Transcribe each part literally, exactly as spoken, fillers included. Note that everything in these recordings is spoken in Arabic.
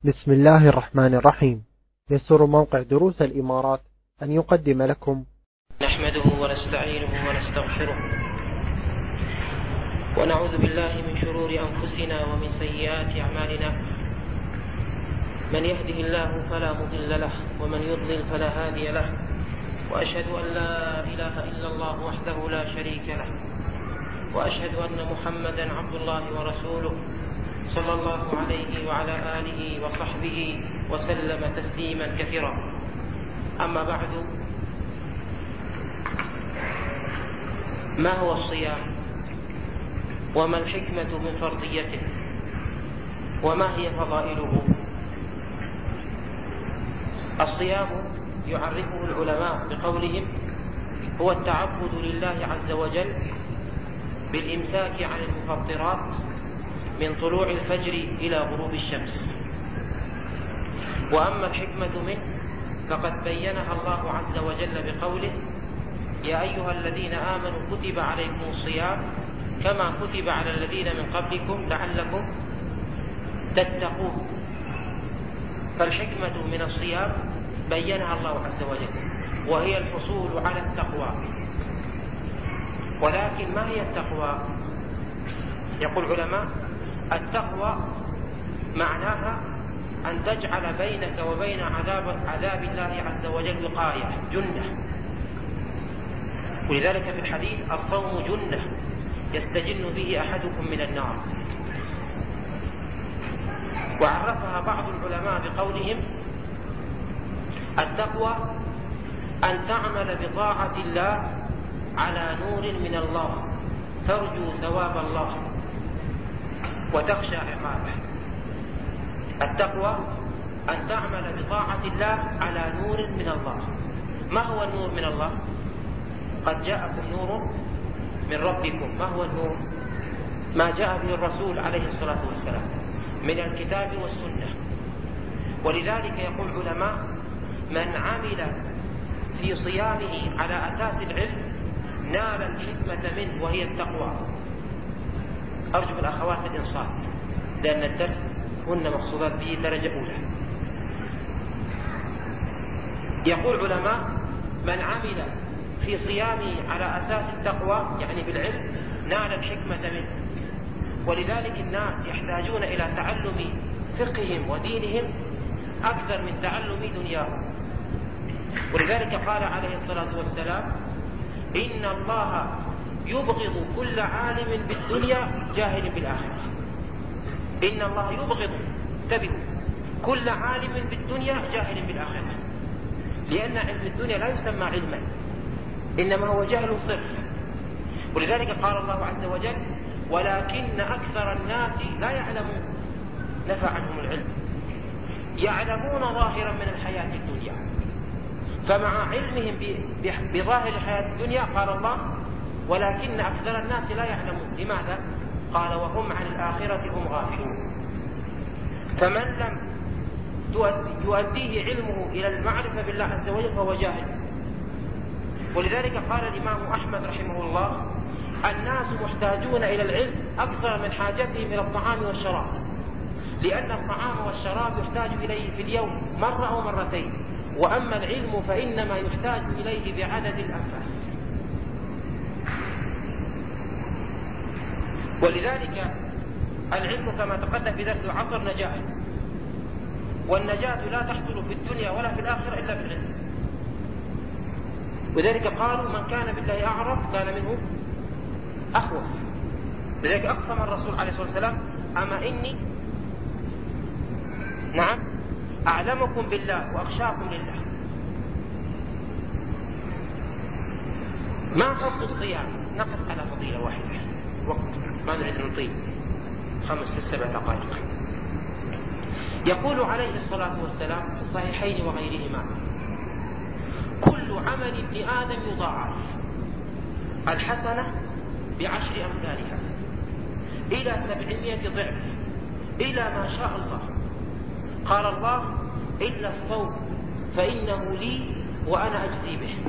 بسم الله الرحمن الرحيم. يسر موقع دروس الإمارات أن يقدم لكم نحمده ونستعينه ونستغفره ونعوذ بالله من شرور أنفسنا ومن سيئات أعمالنا. من يهده الله فلا مضل له ومن يضلل فلا هادي له، وأشهد أن لا إله إلا الله وحده لا شريك له، وأشهد أن محمدا عبد الله ورسوله صلى الله عليه وعلى آله وصحبه وسلم تسليما كثيرا. أما بعد، ما هو الصيام؟ وما الحكمة من فرضيته؟ وما هي فضائله؟ الصيام يعرفه العلماء بقولهم هو التعبد لله عز وجل بالإمساك عن المفطرات من طلوع الفجر إلى غروب الشمس. وأما الحكمة منه فقد بينها الله عز وجل بقوله: يا أيها الذين آمنوا كتب عليكم الصيام كما كتب على الذين من قبلكم لعلكم تتقون. فالحكمة من الصيام بينها الله عز وجل، وهي الحصول على التقوى. ولكن ما هي التقوى؟ يقول العلماء: التقوى معناها أن تجعل بينك وبين عذاب, عذاب الله عز وجل وقاية، جنة. ولذلك في الحديث: الصوم جنة يستجن به أحدكم من النار. وعرفها بعض العلماء بقولهم: التقوى أن تعمل بطاعة الله على نور من الله، ترجو ثواب الله وتخشى عقابه. التقوى أن تعمل بطاعة الله على نور من الله. ما هو النور من الله؟ قد جاءكم نور من ربكم. ما هو النور؟ ما جاء به الرسول عليه الصلاة والسلام من الكتاب والسنة. ولذلك يقول العلماء: من عمل في صيامه على أساس العلم نال الحكمة منه، وهي التقوى. أرجو من الأخوات الإنصات، لأن الدرس هن مقصودات به درجة أولى. يقول علماء: من عمل في صيامه على أساس التقوى يعني بالعلم نال الحكمة منه. ولذلك الناس يحتاجون إلى تعلم فقههم ودينهم أكثر من تعلم دنياهم. ولذلك قال عليه الصلاة والسلام: إن الله يبغض كل عالم بالدنيا جاهل بالآخرة. إن الله يبغض، انتبهوا، كل عالم بالدنيا جاهل بالآخرة، لأن علم الدنيا لا يسمى علما، إنما هو جهل صرف. ولذلك قال الله عز وجل: ولكن أكثر الناس لا يعلمون. نفى عنهم العلم، يعلمون ظاهرا من الحياة الدنيا. فمع علمهم بظاهر الحياة الدنيا قال الله: ولكن أكثر الناس لا يعلمون. لماذا؟ قال: وهم عن الآخرة هم غافلون. فمن لم يؤديه علمه إلى المعرفة بالله عز وجل فهو جاهل. ولذلك قال الإمام أحمد رحمه الله: الناس محتاجون إلى العلم أكثر من حاجتهم إلى الطعام والشراب، لأن الطعام والشراب يحتاج إليه في اليوم مرة أو مرتين، وأما العلم فإنما يحتاج إليه بعدد الأنفاس. ولذلك العلم كما تقدم في درس العصر نجاة، والنجاة لا تحصل في الدنيا ولا في الآخرة إلا بالعلم. وذلك قالوا: من كان بالله أعرف كان منه أخوف. لذلك أقسم الرسول عليه الصلاة والسلام: أما إني نعم أعلمكم بالله وأخشاكم لله. ما فضل الصيام؟ نقف على فضيلة واحدة، وقت ما نريد نطيل، خمس سبع دقائق. يقول عليه الصلاة والسلام في الصحيحين وغيرهما: كل عمل ابن آدم يضاعف، الحسنة بعشر أمثالها إلى سبعمائة ضعف إلى ما شاء الله. قال الله: إلا الصوم فإنه لي وأنا أجزي به.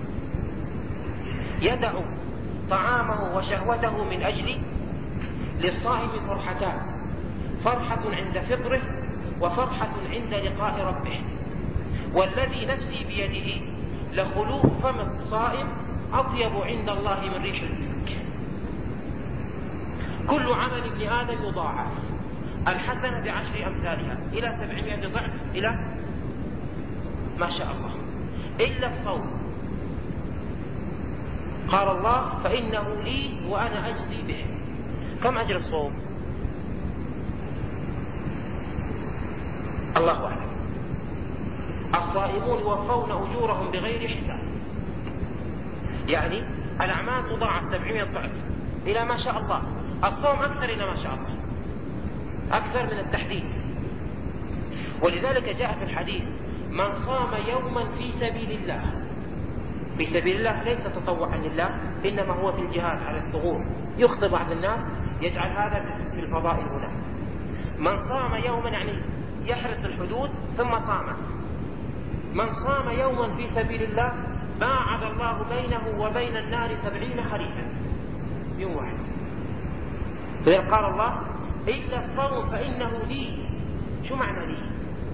يدع طعامه وشهوته من أجلي. للصائم فرحتان: فرحة عند فطره، وفرحة عند لقاء ربه، والذي نفسي بيده لخلوف فم الصائم أطيب عند الله من ريح المسك. كل عمل ابن آدم يضاعف، الحسنة بعشر أمثالها إلى سبعمائة ضعف إلى ما شاء الله، إلا الصوم. قال الله فإنه لي وأنا أجزي به. كم أجر الصوم؟ الله أعلم. الصائمون يوفون أجورهم بغير حساب، يعني الأعمال تضاعف سبعمائة ضعف إلى ما شاء الله، الصوم أكثر إلى ما شاء الله، أكثر من التحديد. ولذلك جاء في الحديث من صام يوما في سبيل الله، في سبيل الله ليس تطوعا لله، إنما هو في الجهاد على الثغور. يخطئ بعض الناس يجعل هذا في الفضائل هنا. من صام يوما يعني يحرس الحدود ثم صام. من صام يوما في سبيل الله باعد الله بينه وبين النار سبعين خريفا، يوم واحد. قال الله إلا الصوم فإنه لي. شو معنى لي؟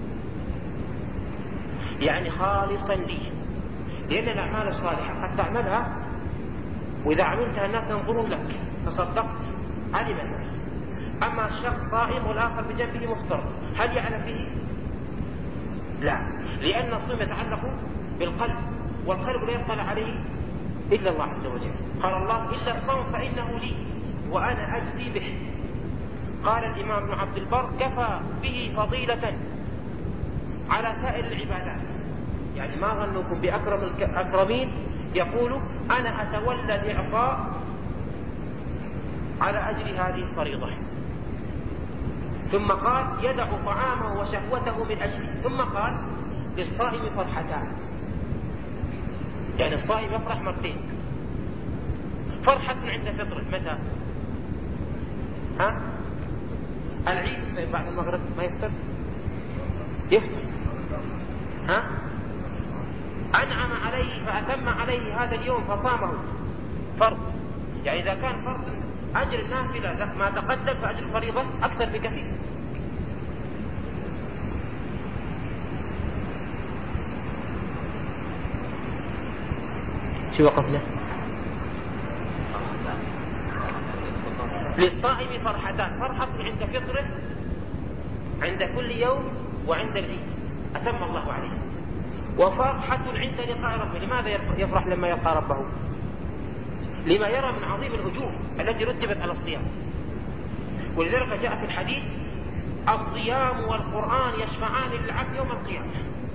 يعني خالصا لي، لأن الأعمال الصالحة قد تعملها وإذا عملتها الناس ينظرون لك، تصدقت علم الناس. أما الشخص صائم والآخر بجنبه مفطر، هل يعلم به؟ لا، لأن الصوم يتعلق بالقلب، والقلب لا يطلع عليه إلا الله عز وجل. قال الله إلا الصوم فإنه لي وأنا أجزي به. قال الإمام ابن عبد البر كفى به فضيلة على سائر العبادات، يعني ما ظنكم بأكرم الأكرمين يقول أنا أتولى الإعطاء على أجل هذه الفريضة. ثم قال يدع طعامه وشهوته من أجله. ثم قال للصائم فرحتان، يعني الصائم يفرح مرتين. فرحة عند فطره متى؟ ها؟ العيد بعد المغرب ما يفطر؟ يفطر. ها؟ أنعم عليه فأتم عليه هذا اليوم فصامه، فرض. يعني إذا كان فرض أجر النافلة ما تقدم فأجر الفريضة أكثر بكثير. شو وقفنا؟ للصائم فرحتان، فرحة عند فطره عند كل يوم وعند العيد أتم الله عليه، وفرحة عند لقاء ربه. لماذا يفرح لما يلقى ربه؟ لما يرى من عظيم الأجور التي رتبت على الصيام. ولذلك جاء في الحديث الصيام والقرآن يشفعان للعبد يوم القيامة.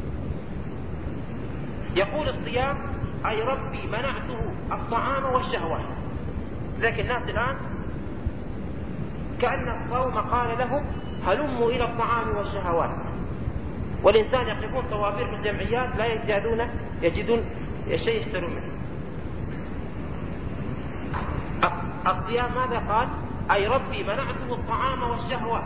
يقول الصيام أي ربي منعته الطعام والشهوات. لكن الناس الآن كأن الصوم قال لهم هلموا إلى الطعام والشهوات، والإنسان يقفون طوابير في الجمعيات لا يجدون يجدون شيء يشترون منه. الصيام ماذا قال؟ أي ربي منعته الطعام والشهوات.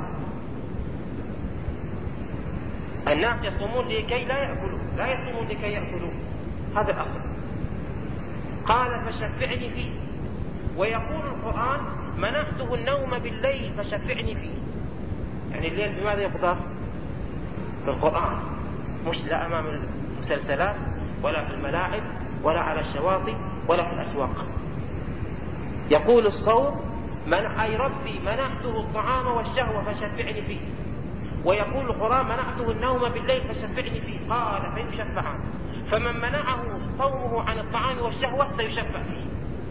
الناس يصومون لكي لا يأكلوا، لا يصومون لكي يأكلوا، هذا الأصل. قال فشفعني فيه. ويقول القرآن منعته النوم بالليل فشفعني فيه، يعني الليل بماذا يقضى؟ بالقرآن، مش لا أمام المسلسلات ولا في الملاعب ولا على الشواطئ ولا في الأسواق. يقول الصوم من أي ربي منعته الطعام والشهوة فشفعني فيه. ويقول القرآن منعته النوم بالليل فشفعني فيه. قال فيشفعان، فمن منعه صومه عن الطعام والشهوة سيشفع فيه،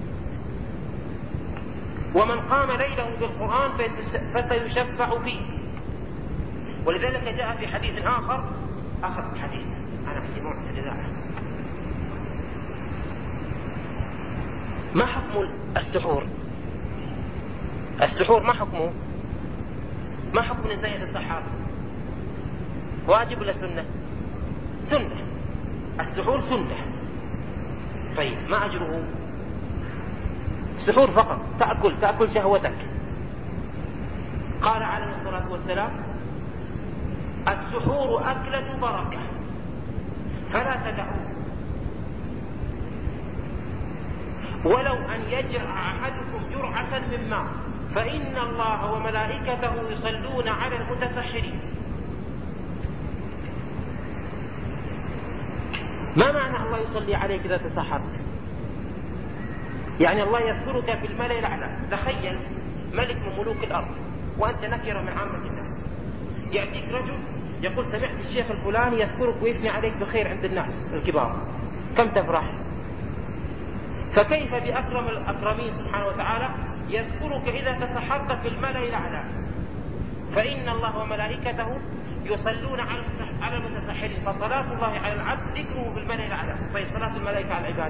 ومن قام ليله بالقرآن فسيشفع فيه. ولذلك جاء في حديث آخر آخر الحديث أنا سمعت لذلك. ما حكم السحور؟ السحور ما حكمه؟ ما حكم الإنسان يتسحر؟ واجب ولا سنة؟ سنة. السحور سنة. طيب ما أجره؟ سحور فقط، تأكل تأكل شهوتك. قال عليه الصلاة والسلام السحور أكلة بركة فلا تدعوه، ولو أن يجرع أحدكم جرعة من ماء فإن الله وملائكته يصلون على المتسحرين. ما معنى الله يصلي عليك إذا تسحرت؟ يعني الله يذكرك في الملأ الأعلى. تخيل ملك من ملوك الأرض وأنت نكرة من عامة الناس، يأتيك رجل يقول سمعت الشيخ الفلاني يذكرك ويثني عليك بخير عند الناس الكبار، كم تفرح؟ فكيف بأكرم الأكرمين سبحانه وتعالى يذكرك إذا تسحرت في الملأ الأعلى؟ فإن الله وملائكته يصلون على المتسحرين، فصلاة الله على العبد ذكره في الملأ الأعلى. طيب صلاة الملائكة على العباد؟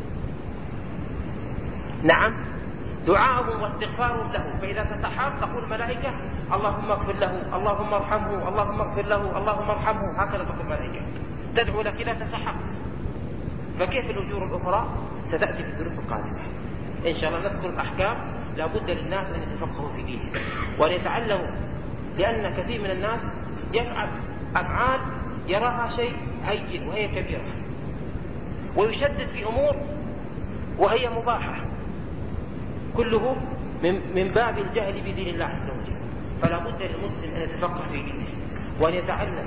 نعم، دعاءهم واستغفارهم له. فإذا تسحرت تقول الملائكة اللهم اغفر له، اللهم ارحمه، اللهم اغفر له، اللهم ارحمه، هكذا تقول الملائكة تدعو لك إذا تسحرت. فكيف الأجور الأخرى؟ ستأتي في الدروس القادمة إن شاء الله. نذكر الأحكام. لا بد للناس أن يتفقهوا في دينهم وأن يتعلموا، لأن كثير من الناس يفعل أفعال يراها شيء هين وهي كبيرة، ويشدد في أمور وهي مباحة، كله من باب الجهل بدين الله عز وجل. فلا بد للمسلم أن يتفقه في دينه وأن يتعلم.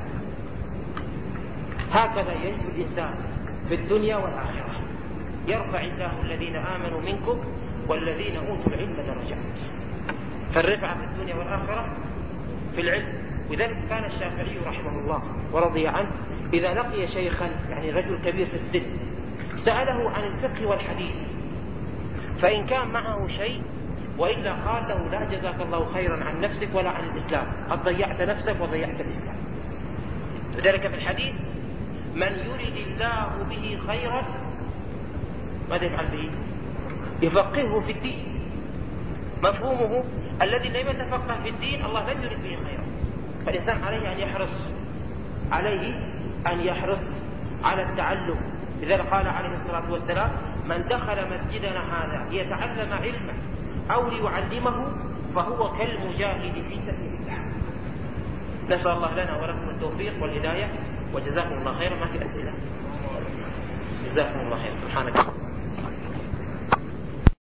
هكذا يجد الإنسان في الدنيا والآخرة. يرفع الله الذين آمنوا منكم والذين أوتوا العلم درجات. فالرفعة في الدنيا والآخرة في العلم. وذلك كان الشافعي رحمه الله ورضي عنه إذا لقي شيخا يعني رجل كبير في السن سأله عن الفقه والحديث، فإن كان معه شيء وإلا قال له لا جزاك الله خيرا عن نفسك ولا عن الإسلام، قد ضيعت نفسك وضيعت الإسلام. وذلك في الحديث من يرد الله به خيرا ماذا يفعل به؟ يفقهه في الدين. مفهومه الذي لم يتفقه في الدين الله لم يرد به خيرا. فالإنسان عليه أن يحرص عليه أن يحرص على التعلم. لذلك قال عليه الصلاة والسلام من دخل مسجدنا هذا ليتعلم علما أو ليعلمه فهو كالمجاهد في سبيل الله. نسأل الله لنا ولكم التوفيق والهداية، وجزاكم الله خيرا. ما في أسئلة؟ جزاكم الله خيرا. سبحانك.